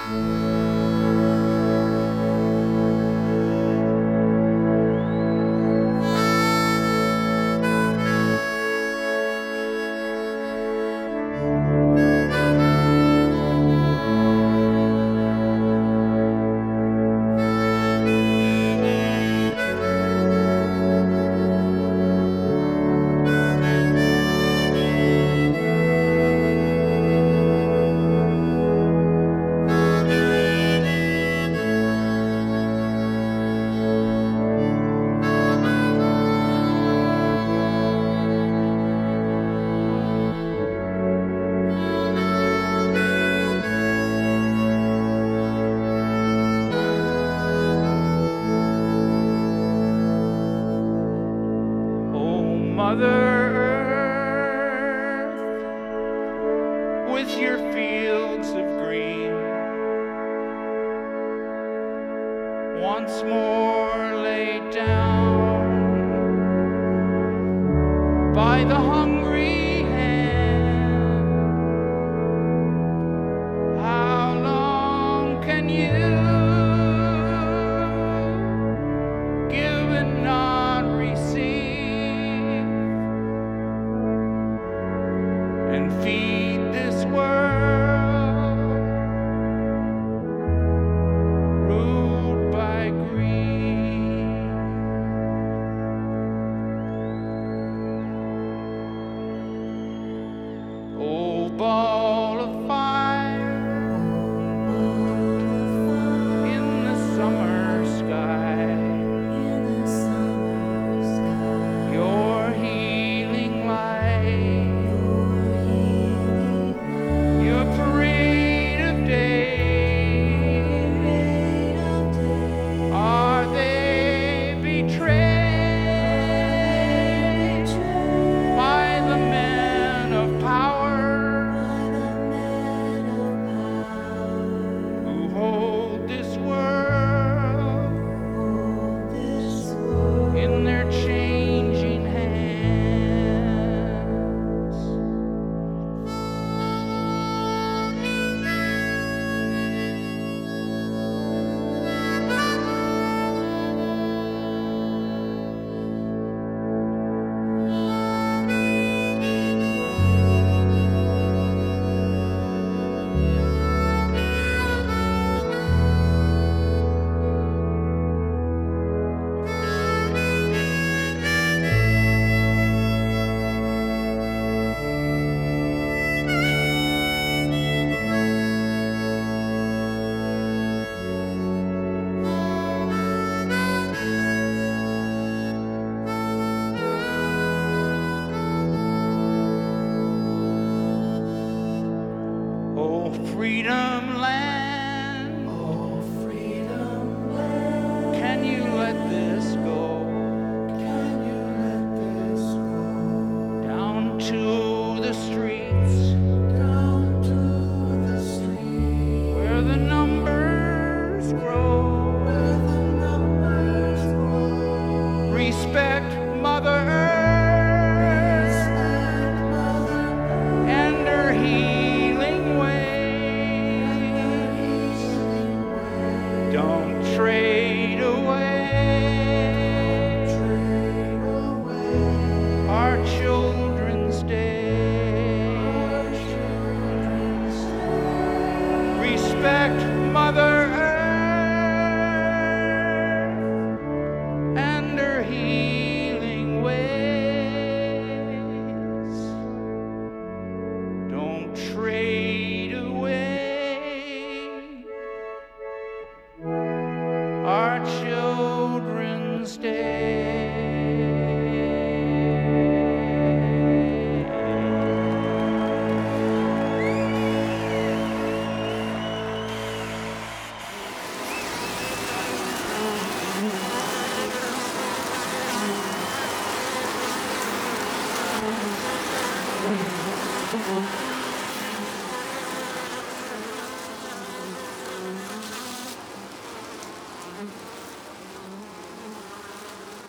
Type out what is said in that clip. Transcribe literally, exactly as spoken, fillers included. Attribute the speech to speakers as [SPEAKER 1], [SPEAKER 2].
[SPEAKER 1] Mother Earth, with your fields of green, once more laid down by the hungry hand. How long can you give and not receive, and feed this world ruled by greed? Oh, ball of fire in the summer sky, your healing light, your parade of day. Are they betrayed by the men of power who hold this world in their changing hands? Oh, freedom land,
[SPEAKER 2] Oh, freedom land,
[SPEAKER 1] can you let this go?
[SPEAKER 2] can you let this go?
[SPEAKER 1] Down to the streets
[SPEAKER 2] Down to the street,
[SPEAKER 1] where the numbers grow.
[SPEAKER 2] where the numbers grow.
[SPEAKER 1] Respect Mother Earth
[SPEAKER 2] Respect Mother Earth
[SPEAKER 1] and her healing
[SPEAKER 2] and
[SPEAKER 1] ways.
[SPEAKER 2] her healing way.
[SPEAKER 1] Don't trade away
[SPEAKER 2] Trade away
[SPEAKER 1] our children's day.
[SPEAKER 2] our children's day.
[SPEAKER 1] Respect Mother Earth and her healing ways. Don't trade away our children's day.
[SPEAKER 2] Thank you.